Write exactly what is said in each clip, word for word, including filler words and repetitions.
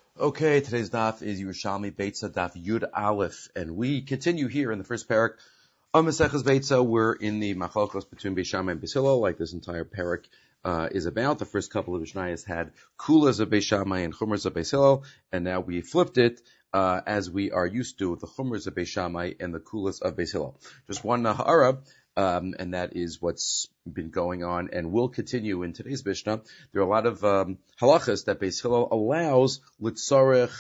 Okay, today's daf is Yerushalmi Beitza daf Yud Aleph, and we continue here in the first parak of Maseches Beitza. We're in the machlokos between Beis Shammai and Beis Hillel, like this entire parak uh, is about. The first couple of Mishnayos had kulas of Beis Shammai and chumras of Beis Hillel, and now we flipped it uh, as we are used to, the chumras of Beis Shammai and the kulas of Beis Hillel. Just one ha'ara. Um, and that is what's been going on and will continue in today's Mishnah. There are a lot of um, halachas that Beis Hillel allows litzarech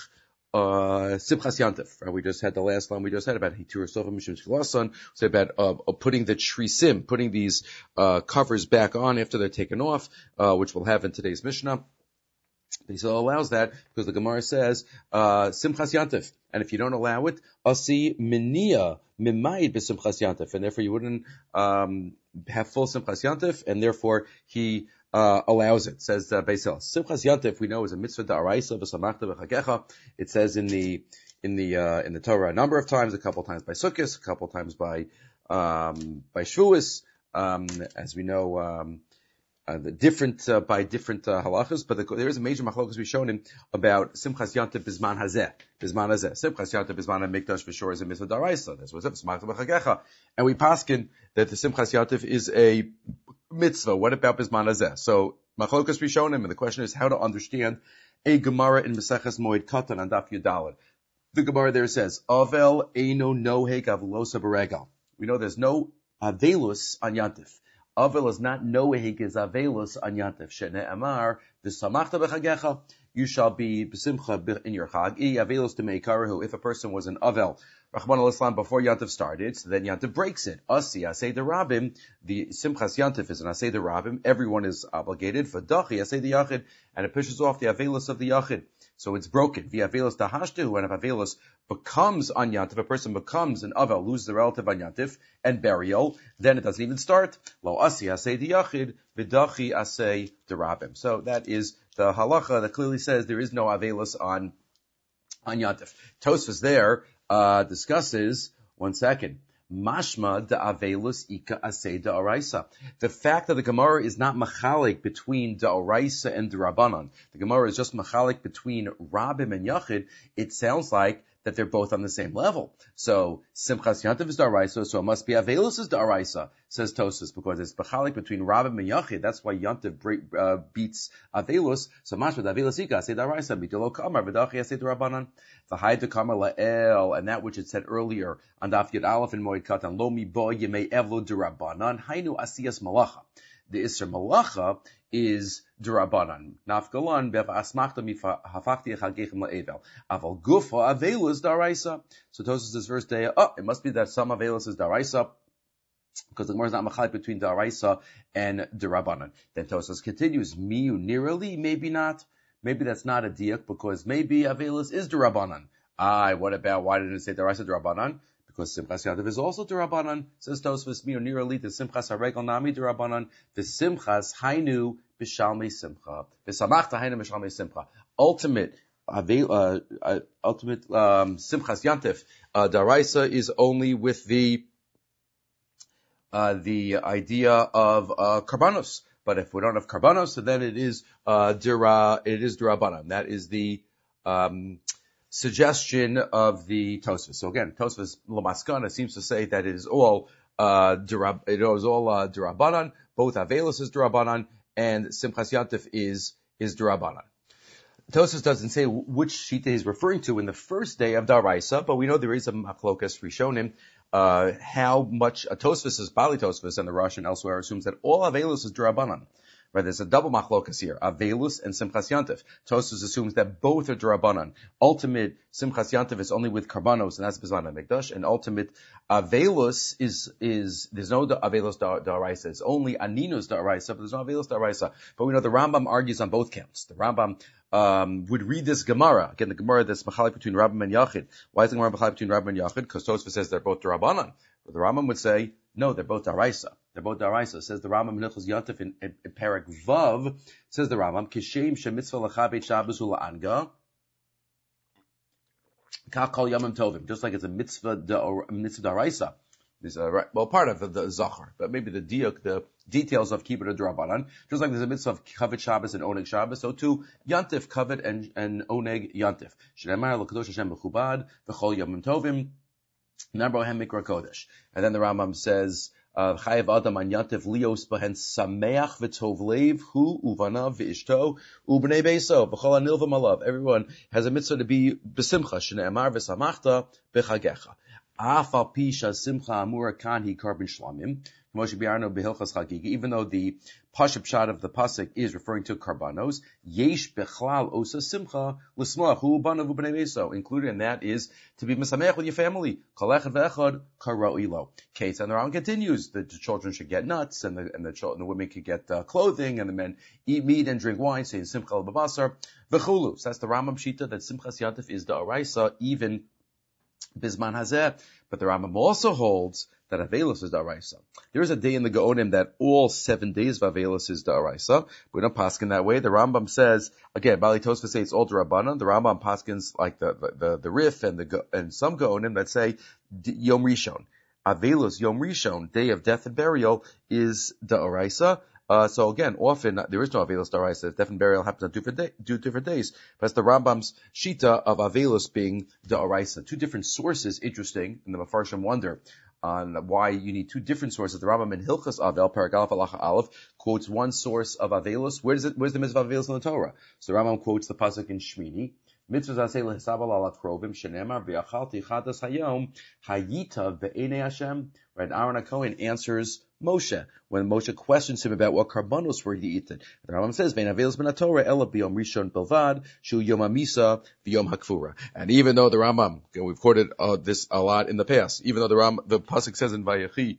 uh, simchas yantif. Right? We just had the last line we just had about hitur sofa mishum tchilason. So about uh, putting the trisim, putting these uh, covers back on after they're taken off, uh, which we'll have in today's Mishnah. Beis Hillel allows that because the Gemara says uh, simchas yantif, and if you don't allow it, asi minia mimayid b'simchas yantif, and therefore you wouldn't um, have full simchas yantif, and therefore he uh, allows it. Says uh, Beis Hillel. Simchas yantif we know is a mitzvah da'araisa v'samachta v'chagecha. It says in the in the uh, in the Torah a number of times, a couple of times by Sukkot, a couple of times by um, by Shavuos, um, as we know. Um, Uh, the different uh, by different uh, halachas, but the, there is a major machlokes we've shown him about simchas yantiv bisman hazeh, bisman hazeh. Simchas yantiv bisman mikdash v'shor is a mitzvah daraisa. That's what's up. Smachta b'chagecha, and we paskin that the simchas yantiv is a mitzvah. What about bisman hazeh? So machlokes we've shown him, and the question is how to understand a Gemara in Maseches Moed Katan on Daf Yudalad. The Gemara there says Avel eino noheg avlosa beregal. We know there's no avelus on yantiv. Avel is not noehig is avelus an yantif. She'ne amar v'samachta b'chagecha. You shall be b'simcha in your chag. I avelus to meikarahu. If a person was an avel, Rachmana l'Islam, before yantif started, so then yantif breaks it. Asi asay de rabim. The simchas yantif is an asay de rabim. Everyone is obligated. V'dachi asay de yachid, and it pushes off the avelus of the yachid. So it's broken. The avelus dahashtu, and if avelus becomes an yantif, a person becomes an avel, loses the relative an yantif and burial, then it doesn't even start. Lo asi asay de yachid, v'dachi asay de rabim. So that is the halacha that clearly says there is no avelus on on yantif. Tosfos there uh discusses one second. Mashma de avelus ika asay de oraisa. The fact that the Gemara is not machalik between de oraisa and de rabbanon, the Gemara is just machalik between rabim and yachid, it sounds like that they're both on the same level. So simchas yantiv is daraisa, so it must be avelus is daraisa, says Tosfos, because it's machalik between rabim and yachid. That's why yantiv uh, beats avelus. So mashma de avelus ika asay daraisa bitilo kamar v'dachi asay darabanan v'hay de kamar la'el, and that which it said earlier on Daf Yud Aleph in Moed Katan lo mi bo yemei evlo derabanan hainu asiyas malacha. The Isser Malacha is Durabanan. Nafgalan bev asmachta mifafachti echagechem la'evel. Aval gufa avelus daraisa. So Tosfos this verse day, oh, it must be that some avelus is daraisa, because the Gemara is not machalik between daraisa and Durabanan. Then Tosfos continues, miu nirali, maybe not. Maybe that's not a diak, because maybe avelus is Durabanan. Aye, what about, why didn't it say daraisa Durabanan? Because simchas yantiv is also derabanan, says Tosfos. Mi nirali the simchas haregal nami derabanan. The simchas hainu b'shalmei simcha. The samachta hainu b'shalmei simcha. Ultimate, uh, uh, ultimate um, simchas yantiv uh, daraisa is only with the uh, the idea of uh, karbanos. But if we don't have karbanos, so then it is uh, dera, it is derabanan. That is the um, suggestion of the Tosfos. So again, Tosfos Lamaskana seems to say that it is all uh derab, it is all uh, derabanan. Both avelus is derabanan and simchas yantif is is derabanan. Tosfos doesn't say which shita he's referring to in the first day of daraisa, but we know there is a machlokas rishonim uh how much a Tosfos is Bali Tosfos and the Rosh and elsewhere assumes that all avelus is derabanan. Right, there's a double machlokas here, avelus and simchas yantiv. Tosfos assumes that both are derabanan. Ultimate simchas yantiv is only with karbanos, and that's bizman mikdash. And ultimate avelus is is there's no avelus daraisa. It's only aninus daraisa, but there's no avelus daraisa. But we know the Rambam argues on both counts. The Rambam um would read this Gemara again, the Gemara that's machalik between Rabbim and Yachid. Why is the Gemara machalik between Rabbim and Yachid? Because Tosfos says they're both derabanan. But the Rambam would say no, they're both daraisa. They're both daraisa. Says the Rambam in Hilchos Yantif in, in, in Perek Vav. Says the Rambam, Kishem shemitzvah lachabet Shabbos ula'anga. Kach kol yamim tovim. Just like it's a mitzvah da, mitzvah daraisa There's a, right, well, part of the, the Zachar, but maybe the diuk, the details of Kibbutz Drabanan. Just like there's a mitzvah of Kavod Shabbos and Oneg Shabbos, so too, Yantif Kavod and, and Oneg Yantif. Shneimar l'kadosh Hashem b'chubad, v'chol yomim tovim, nabro hem mikra kodesh. And then the Rambam says, Chayev Adam an Yantif lios behen sameach v'tov leiv hu uvanav v'ishto ubnei beiso v'chol anil v'malav. Everyone has a mitzvah to be b'simcha, shneimar v'samachta b'chagecha. Afal pisha simcha amura kan hi karbon shlamim. Even though the pashup shot of the pasuk is referring to karbanos, yesh bechlal osa simcha l'smach hu banav u'bnei beiso. Included in that is to be mesamech with your family. Kol echad ve'echad karoi lo. Kate and the Rambam continues: the, the children should get nuts, and the and the, children, the women could get uh, clothing, and the men eat meat and drink wine. Saying simcha l'babasar v'chulu. So that's the Rambam shita that simchas yantif is the araisa even bisman hazeh. But the Rambam also holds that Avelus is Da'araisa. There is a day in the Gaonim that all seven days of Avelus is Da'araisa. We don't paskin that way. The Rambam says, again, Bali Tosfos says it's all D'Rabbanan. The Rambam paskins like the, the, the, the Rif and the, and some Gaonim that say Yom Rishon. Avelus, Yom Rishon, day of death and burial, is Da'araisa. Uh, so again, often there is no Avelus Da'araisa. Death and burial happens on two different, day, two different days. But it's the Rambam's shita of Avelus being Da'araisa. Two different sources, interesting, and the Mefarshim wonder on why you need two different sources. The Rambam in Hilchas Avel, Perek Aleph Halacha Aleph, quotes one source of Avelus. Where does it, where's the mitzvah of Avelus in the Torah? So the Rambam quotes the pasuk in Shmini. Mitzvah zasei lehisabal al akrovim shenemar v'yachalti chadas hayom hayita ve'enei Hashem. Right, Aaron HaKohen answers Moshe when Moshe questions him about what karbanos were he eaten. The Rambam says, "Vein avelus ben haTorah ela biyom rishon belvad shu yom hamisa v'yom hakfura." And even though the Rambam, we've quoted uh, this a lot in the past, even though the Ram, the pasuk says in Vayechi,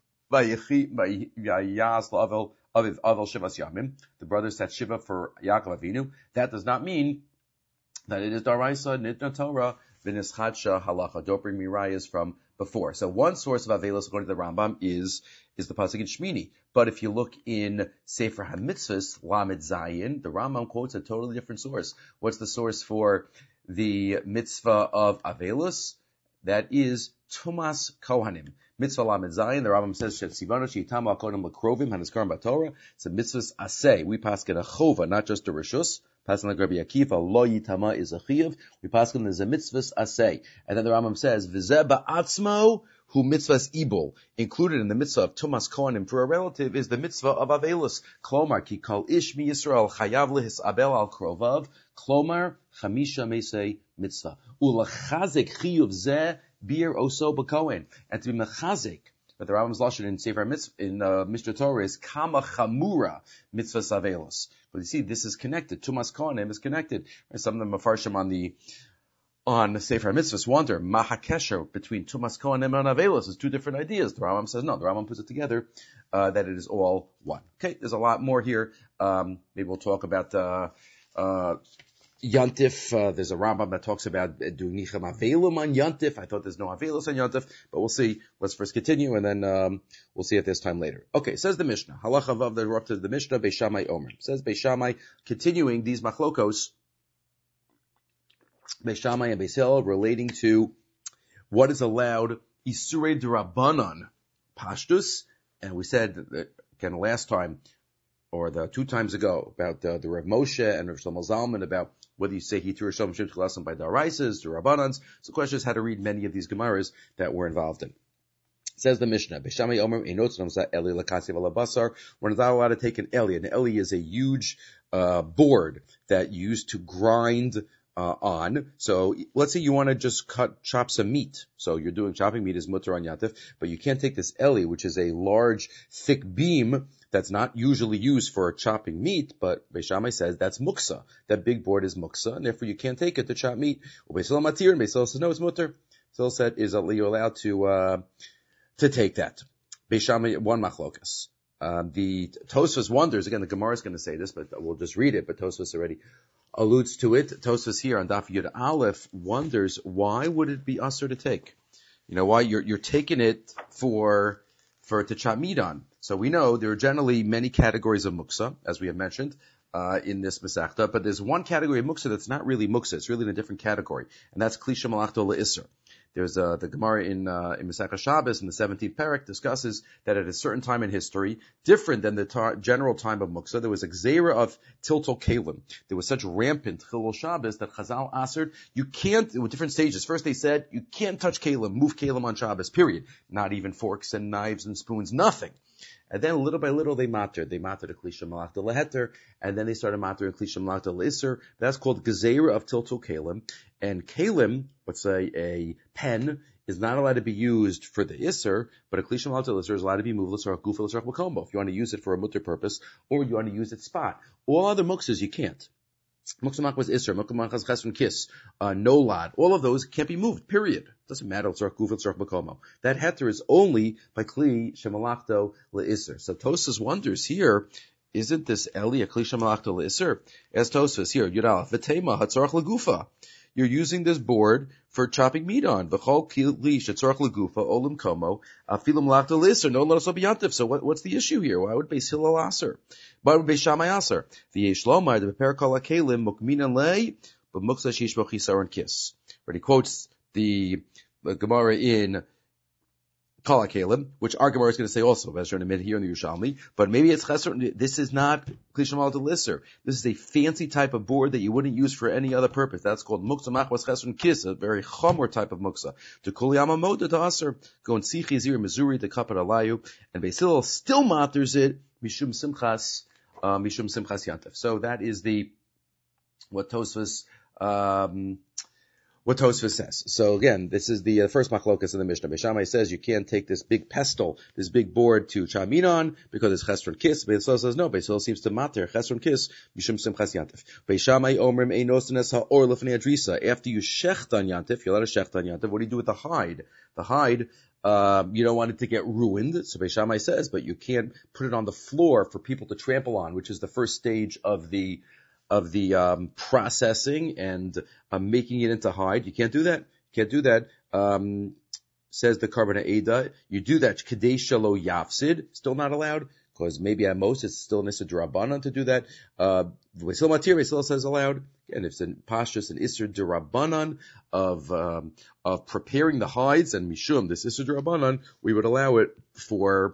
Vayechi vayas la'avel aviv avel shivas yamim, the brothers set shiva for Yaakov Avinu. That does not mean that it is daraisa nitna Torah v'nischadsha halacha. Don't bring me rayas from before. So one source of Avelus, according to the Rambam, is is the pasuk in Shmini. But if you look in Sefer HaMitzvahs, Lamed Zayin, the Rambam quotes a totally different source. What's the source for the mitzvah of Avelus? That is Tumas Kohanim. Mitzvah Lamed Zayin, the Rambam says, Shetzivano Sheitamu HaKohanim L'Krovim Hanaskarim BaTorah. It's a mitzvahs aseh. We paskin a chova, not just a rishus. Paskin like Rabbi Akiva, lo yitama is a chiyuv. We paskin there's a mitzvahs aseh. And then the Rambam says, V'zeh ba'atzmo hu mitzvahs ibul. Included in the mitzvah of Tumas Kohanim for a relative is the mitzvah of Avelus. Klomar, ki kol ish mi Yisrael chayav lehisabel al krovav. Klomar, chamisha mesei mitzvah. U'lachazik chiyuv zeh bir oso b'kohen. And to be mechazik, but the Rambam's lashon in Sefer Mitzvah, in uh, Mishnah Torah is kama chamura mitzvah savelos. But you see, this is connected. Tumas Kohanim is connected. Some of the Mefarshim on the on Sefer Mitzvahs wonder mahakesher between Tumas Kohanim and Avelos is two different ideas. The Rambam says no. The Rambam puts it together uh, that it is all one. Okay, there's a lot more here. Um, maybe we'll talk about. Uh, uh, Yantif, uh, there's a Rambam that talks about doing Nichem Avelum on Yantif. I thought there's no Avelus on Yantif, but we'll see. Let's first continue, and then um, we'll see if there's time later. Okay, says the Mishnah. Halacha vav, we're up to the Mishnah, Beis Shammai Omer. Says Beis Shammai, continuing these machlokos, Beis Shammai and Beis Hillel, relating to what is allowed, Isurei D'Rabbanan, Pashtus, and we said, that, again, last time, or the two times ago, about uh, the Rav Moshe and Rav Shlomo Zalman, about whether you say Hitur Shom Shem Tchilasim by Daraisas, D'Rabbanans. So the question is how to read many of these Gemaras that we're involved in. Says the Mishnah, Beis Shammai Omer, Einot Nomsa Eli Lakasiv Alabasar. We're not allowed to take an Eli. An Eli is a huge uh, board that you use to grind Uh, on. So let's say you want to just cut, chop some meat. So you're doing chopping meat is mutter on Yantif, but you can't take this Eli, which is a large, thick beam that's not usually used for chopping meat, but Beis Shammai says that's muksa. That big board is muksa, and therefore you can't take it to chop meat. Well, Beis Hillel matir, and Beis Hillel says no, it's mutter. Beis Hillel said, is you allowed to, uh, to take that? Beis Shammai, one machlokas. Um, the Tosfos wonders, again, the Gemara is going to say this, but we'll just read it, but Tosfos already alludes to it. Tosfos here on Daf Yud Aleph wonders, why would it be usher to take? You know, why you're, you're taking it for, for to chop meat on. So we know there are generally many categories of muksa, as we have mentioned, uh, in this Masechta, but there's one category of muksa that's not really muksa, it's really in a different category, and that's Klisha Malachto Le'isr. There's uh, the Gemara in uh, in Masechah Shabbos in the seventeenth parak discusses that at a certain time in history, different than the tar- general time of Muksa, there was a gzeira of tiltal kalim. There was such rampant Chilul Shabbos that Chazal answered, you can't, with different stages. First they said, you can't touch kalim, move kalim on Shabbos, period. Not even forks and knives and spoons, nothing. And then little by little they mattered. They mattered a Klisha Malachta Leheter, and then they started mattering Klisha Malachta Leisser. That's called Gezerah of Tiltul Kalim. And Kalim, let's say a pen, is not allowed to be used for the Isser, but a Klisha Malachta Leisser is allowed to be moved L'Sarach Gufa L'Sarach Makombo. If you want to use it for a mutter purpose, or you want to use it spot. All other muksas you can't. Muksamak was Isser, Muksamak has Chesron Kiss, uh, Nolad, all of those can't be moved, period. Doesn't matter, L'Sarach Gufa L'Sarach Makomo. That heter is only by Kli Shemalachto Le'Isser. So Tosas wonders here, isn't this Eli a Kli Shemalachto Le'Isser? As Tosas here, Yudal, V'tema Hatzarach L'Gufa. You're using this board for chopping meat on. V'chol Kli Shetzarach L'Gufa, Olim Komo, Afilim Malachto Le'Isser, no L'Raso B'yantif. So what, what's the issue here? Why would Beis Hillel Aser? Why would Beis Shammai Aser? V'yesh Lomar, the Beper Kol HaKelim, Mukminan Lei, but Muksa Shish Bo Chisaron Kiss. Where he quotes the uh, Gemara in Kol HaKelim, which our Gemara is going to say also, as you're admit here in the Yerushalmi, but maybe it's Chesron. This is not Kli Shemalachto Le'Isser. This is a fancy type of board that you wouldn't use for any other purpose. That's called Muksa Machwas Chesron Kiss, a very chomer type of Muksa. To Kuliyama Moda to Aser, go in Sichi Zir Missouri to Kapar Alayu, and Beis Hillel still matters it, Mishum Simchas, uh, Mishum Simchas Yantif. So that is the, what Tosfos, um, what Tosfos says. So again, this is the uh, first machlokas in the Mishnah. Beis Shammai says you can't take this big pestle, this big board to chamin on because it's chesron kiss. Beis Hillel says no. Beis Hillel seems to matter chesron kiss mishum simchas yantif. Beis Shammai omrim einosenes haor lefnei adrisa. After you shecht on yantif, you're allowed to shecht on yantif. What do you do with the hide? The hide, uh, you don't want it to get ruined. So Beis Shammai says, but you can't put it on the floor for people to trample on, which is the first stage of the of the um, processing and uh, making it into hide. You can't do that. Can't do that. Um, says the Karban Eda. You do that. Kadei Shalo Yafsid. Still not allowed because maybe at most it's still Nisa Durabanan to do that. Uh, Vasil Matir, Vasil says allowed. And if it's in Pashtus and Isser Durabanan of um, of preparing the hides and Mishum, this Isser Durabanan, we would allow it for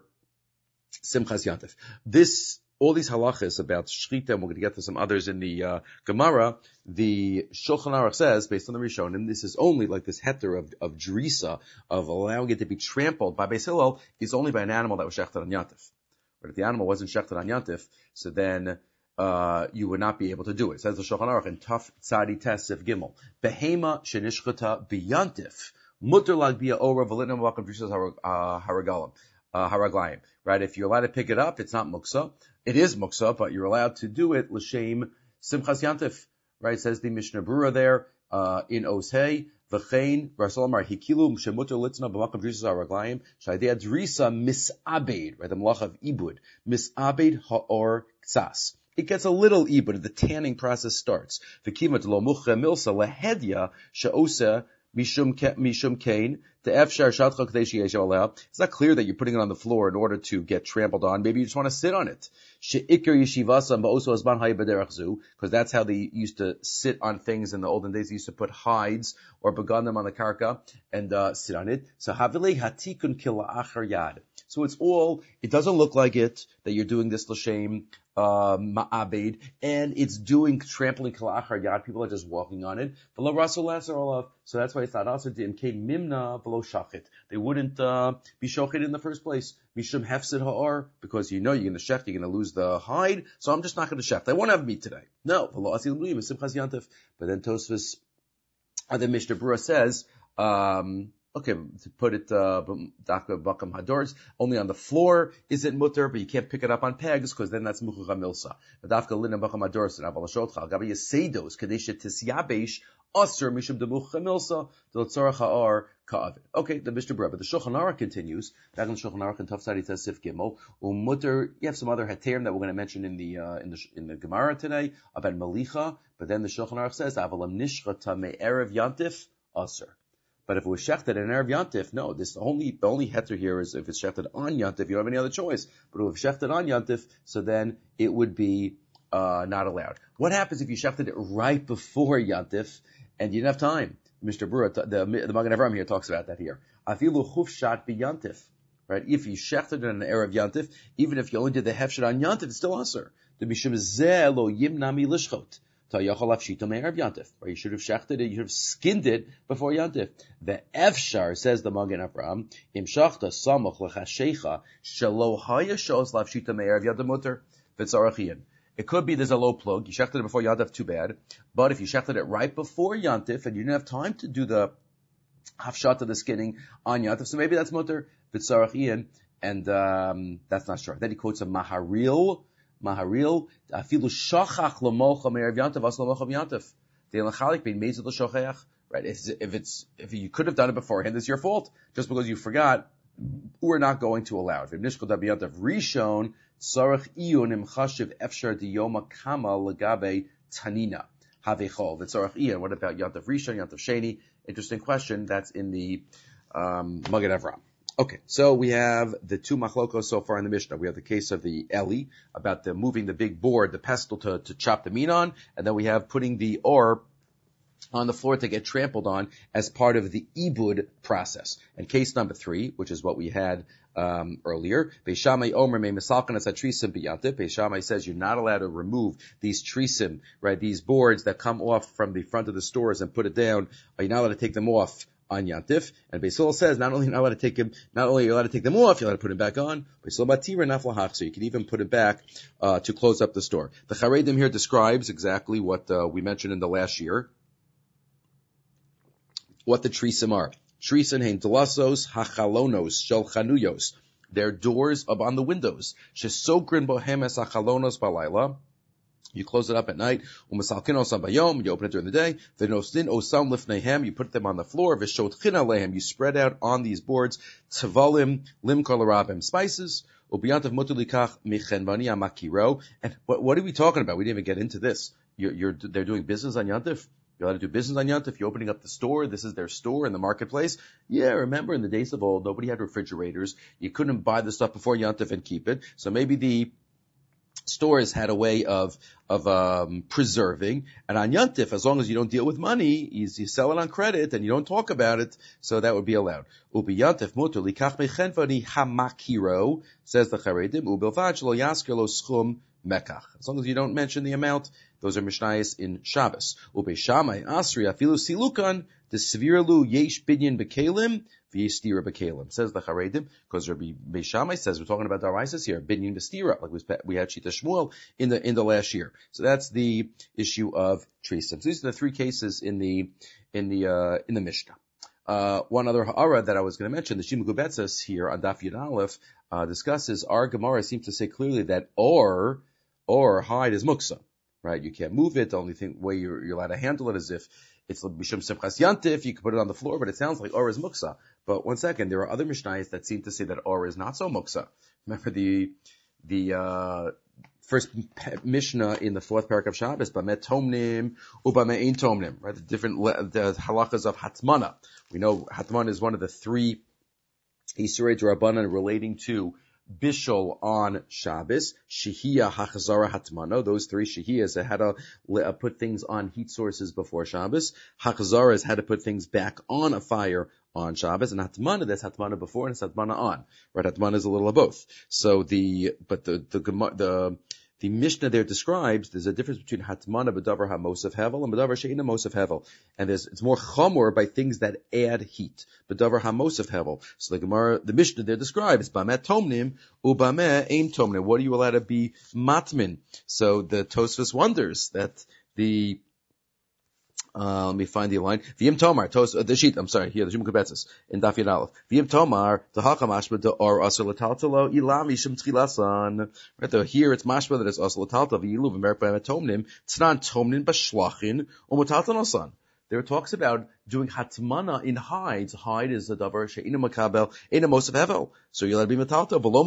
Simchas Yantif. This all these halachas about shchita, and we're going to get to some others in the uh, Gemara, the Shulchan Aruch says, based on the Rishonim, this is only like this heter of, of drisa, of allowing it to be trampled by Beis Hillel, is only by an animal that was shechted on Yantif. But if the animal wasn't shechted on Yantif, so then uh, you would not be able to do it. It says the Shulchan Aruch in Taf Tzadi Tesif Gimel, Behema shenishchata biyantif, mutter lag bia ora v'litnam v'akam drisas haragalim. Uh, haraglayim, right? If you're allowed to pick it up, it's not muksa. It is muksa, but you're allowed to do it l'shem simchas yantif, right? Says the Mishnah Brura there uh, in Oshei v'chein Rasul hikilu shemuter litzna b'makam drisas haraglayim shaydei drisa misabed, right? The malach of ibud misabed ha'or ksas. It gets a little ibud. The tanning process starts. V'kimat lo mucha milsa lehedya she'osa Mishum Mishum Kain, the Efshar Shatcha Kadeshi Yeshaleh. It's not clear that you're putting it on the floor in order to get trampled on. Maybe you just want to sit on it. She'ikir Yeshivasa Ba'oso Azban Hay B'derech Zu, because that's how they used to sit on things in the olden days. They used to put hides or begun them on the karka and uh, sit on it. So Havilei Hatikun Kila Achar Yad. So it's all, it doesn't look like it, that you're doing this l'shem, uh, ma'abed, and it's doing trampling kalachar yad, people are just walking on it. V'lo rasul laser olav, so that's why it's not also dimkein mimna v'lo shachit. They wouldn't, uh, be shochet in the first place. Mishum hefsid ha'ar, because you know you're gonna shecht, you're gonna lose the hide, so I'm just not gonna shecht. I won't have meat today. No, v'lo asil l'uyim, simchas yantif. But then Tosfos, uh, the Mishnah Brura says, um, okay, to put it, uh, Daka Bakam Hadors, only on the floor is it mutter, but you can't pick it up on pegs, because then that's Mucha Milsa. Dafka Lina Bakam Hadors, and Avalashotcha, Gabi Yasedos, Kadesha Tisyabesh, Osir, Mishum de Mucha Milsa, the Tzorach Ha'ar, Ka'avid. Okay, the Mishnah Brura, but the Shulchan Aruch continues, back in the Shulchan Aruch, and Taf Sadi Tesif Gimel, Umutter, you have some other Heterim that we're going to mention in the, uh, in the, in the Gemara today, about Malicha, but then the Shulchan Aruch says, Avalam Nishchata Me'erev Yantif, Osir. But if it was shechted in Erev Yantif, no, this only, the only heter here is if it's shechted on Yantif, you don't have any other choice. But if it's shechted on Yantif, so then it would be, uh, not allowed. What happens if you shechted it right before Yantif, and you didn't have time. Mister Brewer, the, the, the Magen Avraham here talks about that here. Afilu chufshat biyantif. Right? If you shechted in an Erev Yantif, even if you only did the hefshet on Yantif, it's still aser. The mishum zeh lo yimnami lishchot. Ta yachol afshito me'erev Yantif. Right? You should have shechted it, you should have skinned it before Yantif. The efshar, says the Magen Avraham, im shachta samoch lechashecha, shelo haya shos lafshito me'erev Yantif muter, v'tzarachian. It could be there's a low plug, you shechted it before Yantif, too bad. But if you shechted it right before Yantif, and you didn't have time to do the hafshat of the skinning on Yantif, so maybe that's muter, v'tzarachian, and um, that's not sure. Then he quotes a Maharil, Maharil, afilu shachach l'mocha me'erev Yantif, as l'mocha Yantif. The l'chalik bein mezid l'shocheach. Right? If it's, if you could have done it beforehand, it's your fault. Just because you forgot, we're not going to allow it. V'nishkol dabiyantif rishon, tzarech iyun im chashiv efshar diyoma kama legabe tanina. Havechol. V'tzarech iyun. What about Yantif Rishon, Yantif Sheni? Interesting question. That's in the, um, Magen Avraham. Okay, so we have the two machlokos so far in the Mishnah. We have the case of the Eli, about the moving the big board, the pestle to, to chop the meat on, and then we have putting the or on the floor to get trampled on as part of the ibud process. And case number three, which is what we had um, earlier, Beis Shammai Omer me misalkan as a trisim biyantif. Beis Shammai says you're not allowed to remove these trisim, right? These boards that come off from the front of the stores and put it down. Are you not allowed to take them off on Yantif? And Beis Hillel says not only are you not allowed to take him, not only are you allowed to take them off, you're allowed to put them back on. Beis Hillel matira naflahach, so you can even put it back uh, to close up the store. The Charedim here describes exactly what uh, we mentioned in the last year. What the trisim are. Trisim hein delasos hachalonos shel chanuyos. They're doors up on the windows. Shesokrin bohem es hachalonos balayla. You close it up at night. Umasalkin osam bayom. You open it during the day. V'nostin osam lifnehem. You put them on the floor. V'shotchin alehem. You spread out on these boards. Tavalim lim kolarabim. Spices. Ubiyantav mutulikach michenvani amakiro. And what, what are we talking about? We didn't even get into this. You're, you're, they're doing business on Yantif. You're allowed to do business on Yantif. You're opening up the store. This is their store in the marketplace. Yeah, remember in the days of old, nobody had refrigerators. You couldn't buy the stuff before Yantif and keep it. So maybe the stores had a way of of um preserving. And on Yantif, as long as you don't deal with money, you, you sell it on credit and you don't talk about it, so that would be allowed. Ubi Yantif mutu likach mechenvani hamakiro, says the Charedim, ubilvad shelo yasker lo schum mekach. As long as you don't mention the amount. Those are Mishnayos in Shabbos. Ubeis Shammai Asri afilu silukan desvirlu yesh binyan bekelim v'yistira bekelim. Says the Charedim, because Rabbi Beis Shammai says we're talking about Daraisis here, binyan v'stira, like we had Shita Shmuel in the in the last year. So that's the issue of trisim. So these are the three cases in the in the uh, in the Mishnah. Uh, one other ha'ara that I was going to mention, the Shimon Gubetzes here on Daf Yud Aleph uh, discusses our Gemara seems to say clearly that or or hide is muksa. Right, you can't move it. The only thing way you're, you're allowed to handle it is if it's Mishum Simchas Yantif, you can put it on the floor, but it sounds like Or is Muksa. But one second, there are other Mishnayos that seem to say that Or is not so Muksa. Remember the, the, uh, first Mishnah in the fourth parak of Shabbos, Bamet Tomnim, Ubame Ein Tomnim, right? The different, the halachas of Hatmana. We know Hatmana is one of the three Isurei D'Rabbanan relating to Bishul on Shabbos, Shehiyah, Hachazara, Hatmana, those three Shehiyahs that had to uh, put things on heat sources before Shabbos. Hachazaras had to put things back on a fire on Shabbos, and Hatmana, that's Hatmana before and it's Hatmana on. Right, Hatmana is a little of both. So the, but the, the, the, the Mishnah there describes there's a difference between Hatmana b'davar ha-mosef hevel and b'davar she'ina mosef hevel. And there's, it's more chamor by things that add heat. B'davar ha-mosef hevel. So the Gemara, the Mishnah there describes, Bameh tomnim, ubameh ein tomnim. What are you allowed to be matmin? So the Tosfos wonders that the, Uh, let me find the line. V'yim tomar, tos, uh, the sheet, I'm sorry, here, the Shimon Kubetzes, in Daf Yud Aleph. V'yim tomar, the haka mashma, the or asr l'taltalo, ilam yishim tchilasan. Right there, here it's mashma that it's asr l'taltalo, v'iyilu v'merk b'emet tomnim, tznan tomnim b'shlachin, u'mutaltan osan. There it talks about doing hatmana in hides. Hide is a davar she'ina makabel, ina mosef hevel. So you'll have to be metalta, below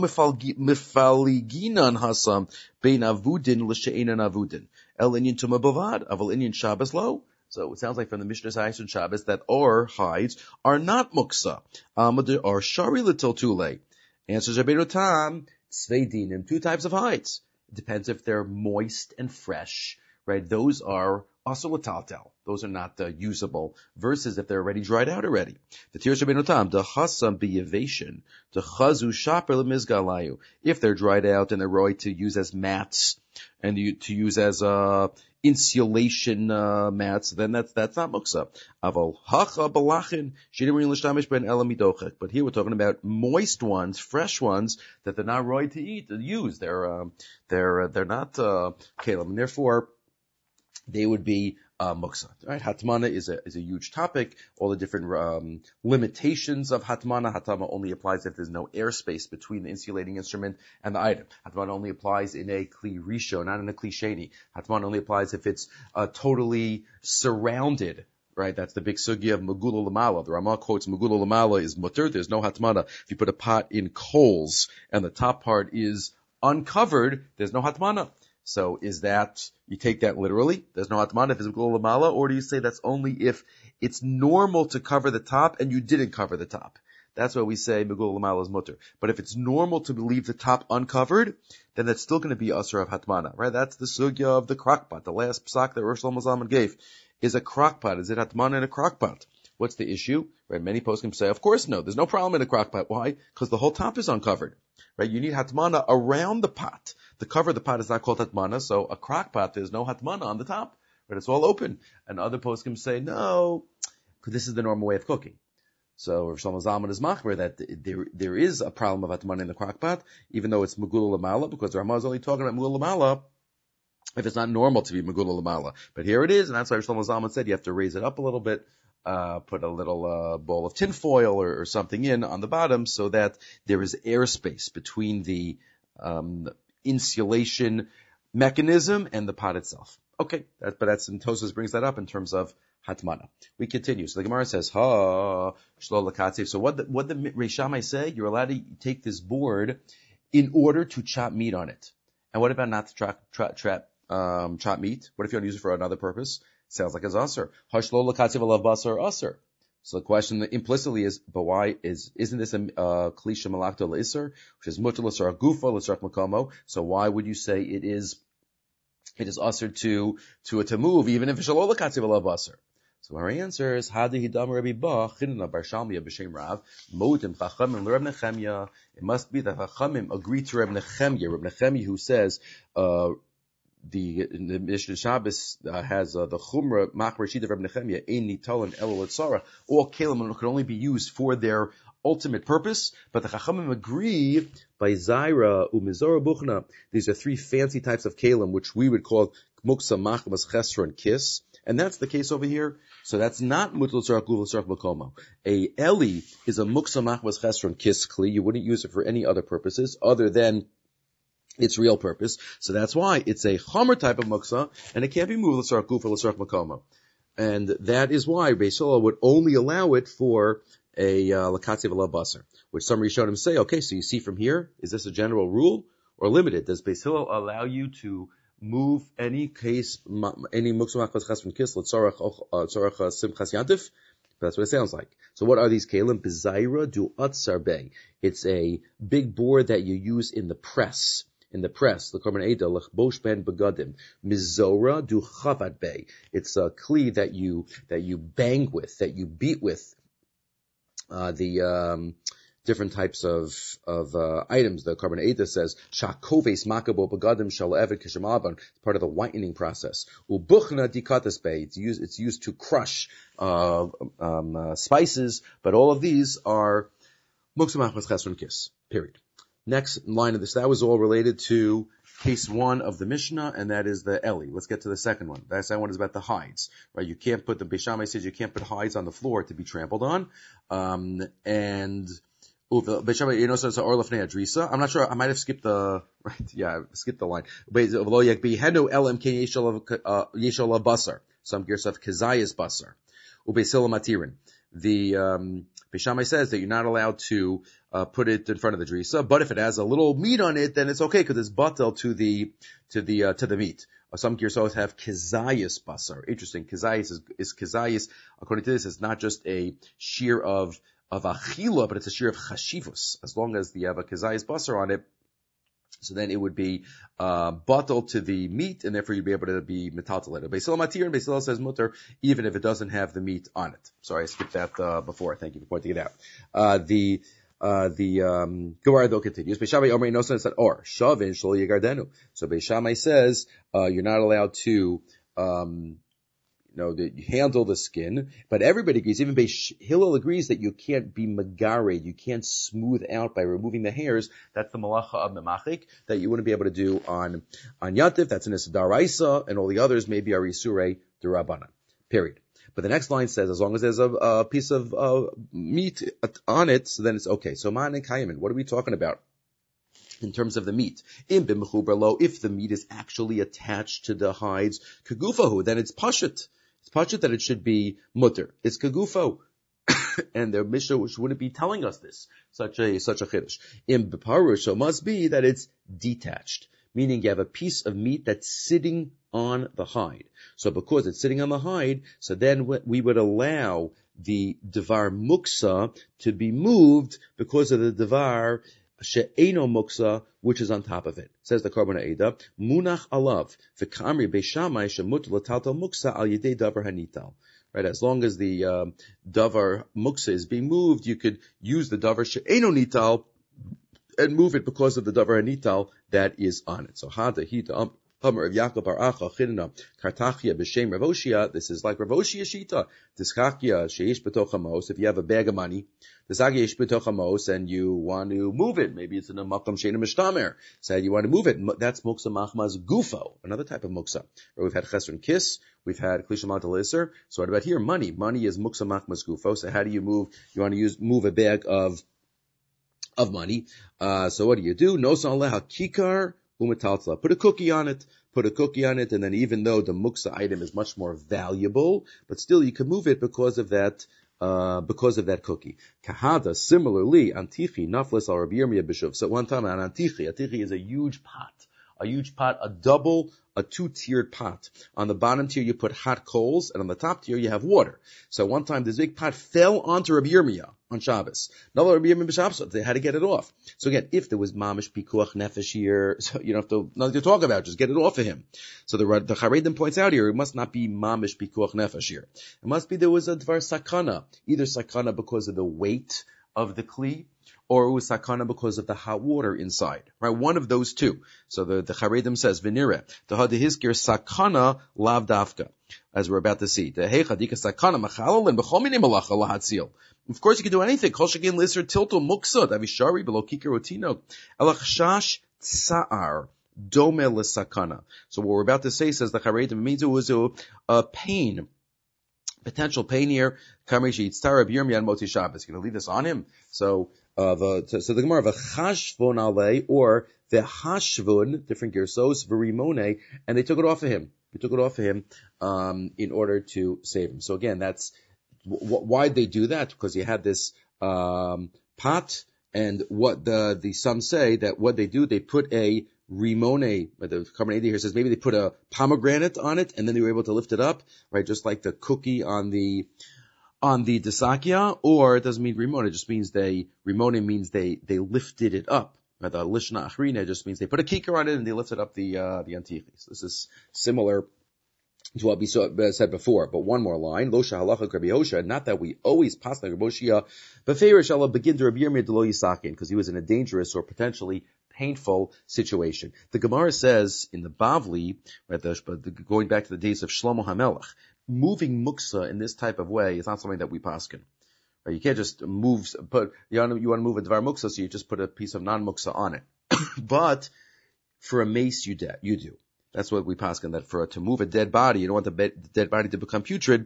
mifaliginan hasam, bein avudin l'she'ina avudin. El inyan tuma bavad, aval inyan Shabbos lo. So it sounds like from the Mishnah Sayis and Shabbos that or hides are not muksa. Amad or shari l'til tule. Answers Rabbeinu Tam, tzvei dinim, two types of hides. It depends if they're moist and fresh, right? Those are asur l'taltel. Those are not uh, usable. Versus if they're already dried out already. The tirush rabbeinu tam, the chasam b'yavation, the chazu shaper lemizgalayu. If they're dried out and they're right to use as mats, and you, to use as uh, insulation uh, mats, then that's that's not muksa. Aval hacha balachin shidimrin l'shtamish ben elamidochek. But here we're talking about moist ones, fresh ones that they're not right to eat, to use. They're um, they're they're not uh, kalim, and therefore they would be uh, muksa. Right? Hatmana is a is a huge topic. All the different um, limitations of hatmana. Hatmana only applies if there's no airspace between the insulating instrument and the item. Hatmana only applies in a kli risho, not in a kli sheni. Hatmana only applies if it's uh, totally surrounded. Right, that's the big sugya of Megula Lamala. The Ramah quotes Megula Lamala is mutter. There's no hatmana. If you put a pot in coals and the top part is uncovered, there's no hatmana. So is that, you take that literally, there's no hatmana if it's Megula Lamala, or do you say that's only if it's normal to cover the top and you didn't cover the top? That's why we say Megula Lamala is mutter. But if it's normal to leave the top uncovered, then that's still going to be asur of hatmana, right? That's the sugya of the crockpot. The last psak that Rosh Shlomo Zalman gave is a crockpot. Is it hatmana in a crockpot? What's the issue? Right? Many poskim say, of course no. There's no problem in a crockpot. Why? Because the whole top is uncovered. Right? You need hatmana around the pot. The cover of the pot is not called hatmana, so a crockpot, there's no hatmana on the top. Right? It's all open. And other poskim say, no, because this is the normal way of cooking. So Rav Shlomo Zalman is machmer that there there is a problem of hatmana in the crockpot, even though it's Megula Lamala, because the Ramah is only talking about Megula Lamala if it's not normal to be Megula Lamala. But here it is, and that's why Rav Shlomo Zalman said you have to raise it up a little bit, uh, put a little uh, bowl of tin foil or, or something in on the bottom so that there is airspace between the um, insulation mechanism and the pot itself. Okay, that, but that's, and Tosfos brings that up in terms of hatmana. We continue. So the Gemara says, ha, shlo lakatzev. So what the, what the Reish Shammai say? You're allowed to take this board in order to chop meat on it. And what about not to trap, trap, trap, um, chop meat? What if you want to use it for another purpose? Sounds like it's asur. Ha shlo lakatzev alav basar asur. So the question implicitly is, but why is, isn't this a, uh, klisha malakto l'isur, which is mutal l'sar gufa l'sar makomo? So why would you say it is, it is asur to, to, to move, even if it's shlo lakatzev alav basar? So our answer is, Hadi Hidam Rabbi Ba, Chinna Bar Shalmiya B'Shem Rav, Modim Chachamim L'Reb Nechemya. It must be that Chachamim agree to Reb Nechemya. Reb Nechemya who says, uh, the, the Mishnah Shabbos uh, has uh, the Chumrah Mach Rashid of Reb Nechemya, Ein Nitalan Elo L'Tzara. All kelim can only be used for their ultimate purpose, but the Chachamim agree by Zaira Umizora Buchna. These are three fancy types of kelim, which we would call Muksa Machmas Chesra and Kiss. And that's the case over here. So that's not mutal tzarach guf l'tzarach makomo. A eli is a muksa machmas chesron kis kli. You wouldn't use it for any other purposes other than its real purpose. So that's why it's a chomer type of muksa, and it can't be moved l'tzarach guf l'tzarach makomo. And that is why Beis Hillel would only allow it for a lakatzev alav basar, which some Rishonim say, okay, so you see from here, is this a general rule or limited? Does Beis Hillel allow you to move any case, any muksa machmas chesron kis l'tzarach tzarach simchas yantif? That's what it sounds like. So what are these kelim? Bezaira du atzar bey. It's a big board that you use in the press. In the press, the korban eda lechbosh ben begadim. Mizora du chavad bey. It's a kli that you that you bang with, that you beat with. Uh, the um, different types of of uh, items. The korban eda says shakoves makabo begadim shal eved kishamaban. It's part of the whitening process. Ubuchna dikatas bey. It's used. It's used to crush uh, um, uh, spices. But all of these are muksa machmas chesron kis. Period. Next line of this, that was all related to case one of the Mishnah, and that is the Eli. Let's get to the second one. The second one is about the hides, right? You can't put, the Beis Shammai says you can't put hides on the floor to be trampled on. Um, and, ooh, the Beis Shammai, you know, so it's Or Lefnei Adrisa. I'm not sure, I might have skipped the, right, yeah, I skipped the line. Yeshol basar. Some gears of Kazayas basar. Ubeisila matirin. The, um, Beis Shammai says that you're not allowed to uh, put it in front of the drisa, but if it has a little meat on it, then it's okay because it's batel to the to the uh, to the meat. Uh, some girsos have kizayis basar. Interesting. Kizayis is, is kizayis. According to this, it's not just a shear of of achila, but it's a shear of chashivus. As long as you have a kizayis basar on it, So then it would be uh, bottled to the meat, and therefore you'd be able to be metaltal later. Beis Hillel matir, and Beis Hillel says mutter, even if it doesn't have the meat on it. Sorry, I skipped that uh, before. Thank you for pointing it out. Uh, the uh, the um, Gemara though continues. Beis Shammai Omer Nosan said, or Shavin Shlo Yegardenu. So Beis Shammai says uh, you're not allowed to. Um, You know, that you handle the skin, but everybody agrees, even Beis Hillel agrees that you can't be magared, you can't smooth out by removing the hairs. That's the malacha of memachik that you wouldn't be able to do on, on Yantif. That's an Isidaraisa, and all the others maybe are Isurei Durabanan. Period. But the next line says, as long as there's a, a piece of uh, meat on it, so then it's okay. So man and kayamin, what are we talking about in terms of the meat? If the meat is actually attached to the hides, kagufahu, then it's pashut. It's pashut that it should be mutter. It's kagufo. And the Mishnah wouldn't be telling us this, such a, such a chiddush. In Beparush, so it must be that it's detached, meaning you have a piece of meat that's sitting on the hide. So because it's sitting on the hide, so then we would allow the devar muksa to be moved because of the devar she'eno muksa, which is on top of it. Says the Korban Ha'eda, munach alav, v'kamri Beis Shammai shemut l'taltal muksa al yedei davar hanital. Right, as long as the um, davar muksa is being moved, you could use the davar she'eno nital and move it because of the davar hanital that is on it. So hada hita Hummer of Yaakov Bar Acha Chidna Kartachia b'Shem Rav Oshia. This is like Rav Oshia Shita. Tischachia sheish b'toch hamos. If you have a bag of money, tischachia sheish b'toch hamos, and you want to move it, maybe it's in a makom sheina mishtamer. So you want to move it. That's muksa machmas gufo, another type of muksa. Where we've had chesron kiss, we've had klisha matal iser. So what about here? Money. Money is muksa machmas gufo. So how do you move? You want to use move a bag of of money. Uh, so what do you do? Nosan leha kikar. Put a cookie on it, put a cookie on it, and then even though the muksa item is much more valuable, but still you can move it because of that, uh, because of that cookie. Kahada, similarly, antichi, naflis al Rabbi Yirmiyah b'shuv. So one time on antichi, antichi is a huge pot, a huge pot, a double, a two-tiered pot. On the bottom tier you put hot coals, and on the top tier you have water. So one time this big pot fell onto Rabbi Yirmiyah on Shabbos. Another Rabbi Yirmiyah b'Shabbos, they had to get it off. So again, if there was mamish pikuach nefesh here, so you don't have to, nothing to talk about, just get it off of him. So the, the Charedim points out here, it must not be mamish pikuach nefesh here. It must be there was a dvar sakana, either sakana because of the weight of the kli, or it was sakana because of the hot water inside, right? One of those two. So the, the Charedim says, Venire, the hadihizkir sakana lav dafka, as we're about to see. The heichadika sakana machalolin b'chomini malacha lahatzil. Of course you can do anything. Kol shegin liser tilto muksa, davishari below kikar otino, elachshash tsa'ar, dome l'sakana. So what we're about to say, says the Charedim, means it was a, a pain, potential pain here. Kamei sheyitztar Rabbi Yirmiyah Moti Shabbos. You're going to leave this on him. So, uh, the, so the Gemara, v'chashvon alei, or v'hashvon, different gersos, v'rimone, and they took it off of him. They took it off of him, um, in order to save him. So again, that's, w- why'd they do that? Because you had this, um, pot, and what the, the, some say that what they do, they put a rimone, the Korban here says maybe they put a pomegranate on it, and then they were able to lift it up, right? Just like the cookie on the, on the desakia, or it doesn't mean rimone, it just means they, rimone means they, they lifted it up. Right? The lishna achrina just means they put a kikar on it and they lifted up the, uh, the antichis. This is similar to what we saw, uh, said before. But one more line, lo shahalacha Rabbi Hosha, not that we always pass like Rabbi Hoshia, beferish Allah begin to Rabbi Yirmiyah delo yisakin, because he was in a dangerous or potentially painful situation. The Gemara says in the Bavli, right, the, the, going back to the days of Shlomo HaMelech, moving muksa in this type of way is not something that we paskin. Right? You can't just move, put, you want to, you want to move a dvar muksa, so you just put a piece of non-muksa on it. But for a mace, you, de- you do. That's what we paskin, that for, to move a dead body, you don't want the, be- the dead body to become putrid.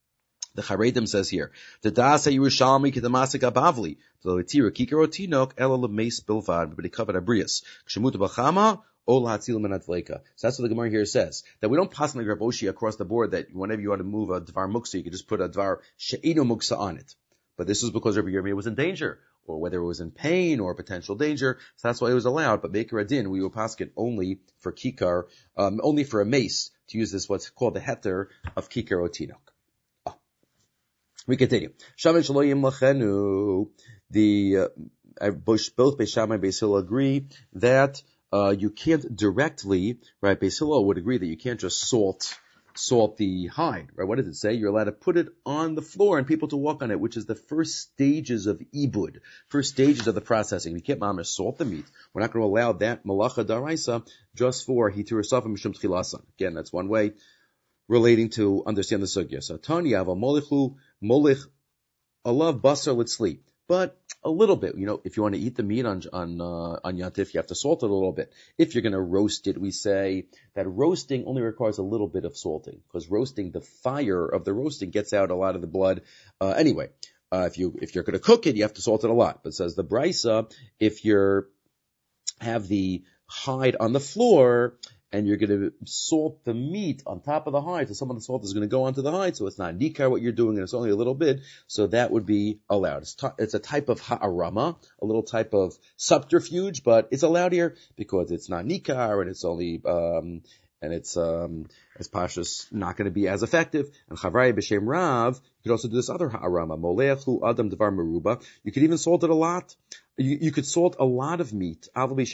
The Charedim says here, the Dasa Yerushalmi Kitamasik Abavli, the Letira Kikaro Tinok, Ela Lemes Bilvad, but they covered Abrius. Kshemuta Bachama, Ola Hatzil Menatleka. So that's what the Gemara here says. That we don't pass like Rav Oshi across the board that whenever you want to move a Dvar Muksa, you can just put a Dvar She'ino Muksa on it. But this was because Rabbi Yirmiyah was in danger, or whether it was in pain or potential danger. So that's why it was allowed. But Meker Adin, we will pass it only for Kikar, um, only for a mace, to use this, what's called the heter of Kikar Otinok. We continue. Shaman Shaloyim Lachenu. The uh, both Beis Shammai and Beis Hillel agree that uh, you can't directly, right? Beis Hillel would agree that you can't just salt salt the hide, right? What does it say? You're allowed to put it on the floor and people to walk on it, which is the first stages of ibud, first stages of the processing. We can't mamish salt the meat. We're not going to allow that malacha daraisa just for hitur safim mishum tchilasan. Again, that's one way relating to understand the sugya. So Tanya ava molichu molich alav basar litzli. But a little bit, you know, if you want to eat the meat on on uh, on Yantif, you have to salt it a little bit. If you're going to roast it, we say that roasting only requires a little bit of salting, because roasting, the fire of the roasting gets out a lot of the blood. Uh, anyway, uh, if you if you're going to cook it, you have to salt it a lot. But says the brisa, if you're have the hide on the floor and you're going to salt the meat on top of the hide, so some of the salt is going to go onto the hide, so it's not nikar what you're doing, and it's only a little bit, so that would be allowed. It's, t- it's a type of ha'arama, a little type of subterfuge, but it's allowed here because it's not nikar, and it's only, um, and it's, um, as Pashas, not going to be as effective. And Chavraya b'shem Rav, you could also do this other ha'arama, moleachlu adam devar meruba. You could even salt it a lot. You, you could salt a lot of meat.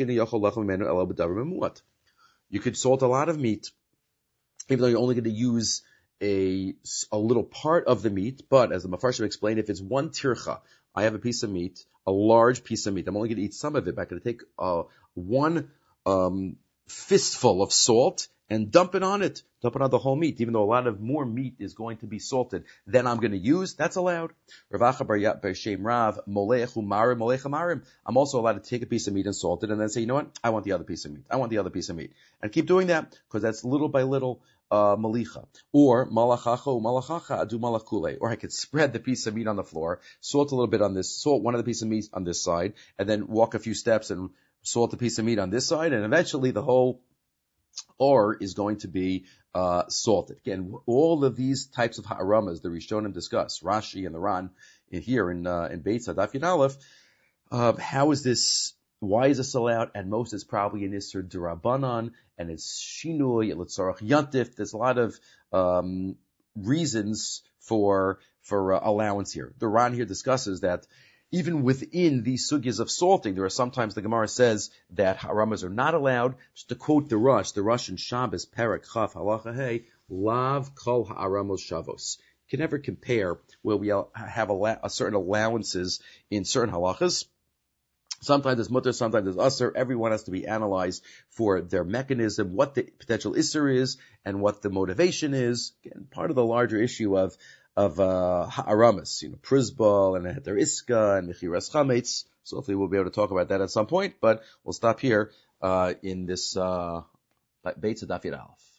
You could salt a lot of meat, even though you're only going to use a, a little part of the meat. But as the Mefarshim explained, if it's one tircha, I have a piece of meat, a large piece of meat. I'm only going to eat some of it, but I'm going to take uh, one um, fistful of salt and dump it on it. Dump it on the whole meat, even though a lot of more meat is going to be salted than I'm going to use. That's allowed. Ravacha bar Shem Rav, molechu marim, molecha marim. I'm also allowed to take a piece of meat and salt it and then say, you know what? I want the other piece of meat. I want the other piece of meat. And keep doing that, because that's little by little, uh, malicha. Or malachacha, malachacha, adu malachule. Or I could spread the piece of meat on the floor, salt a little bit on this, salt one of the pieces of meat on this side, and then walk a few steps and salt the piece of meat on this side, and eventually the whole or is going to be uh, salted. Again, all of these types of ha'aramas the Rishonim discuss, Rashi and the Ran in here in uh, in Beitz Daf Yud Aleph. Uh, how is this? Why is this allowed? And most is probably an Isser D'Rabbanan, and it's Shinui, L'tzarach Yantif. There's a lot of um, reasons for for uh, allowance here. The Ran here discusses that even within these sugyas of salting, there are sometimes the Gemara says that haramas are not allowed. Just to quote the Rush, the Rush in Shabbos, Perek Chaf Halacha Hey, Lav Kol Ha'aramos Shavos. You can never compare where we have a, a certain allowances in certain halachas. Sometimes it's mutter, sometimes it's usher. Everyone has to be analyzed for their mechanism, what the potential isser is, and what the motivation is. Again, part of the larger issue of of uh ha'aramas, you know, Prizbal and Heter Iska and Mechiras Chametz. So hopefully we'll be able to talk about that at some point, but we'll stop here uh in this uh Beitz Daf Yud Aleph.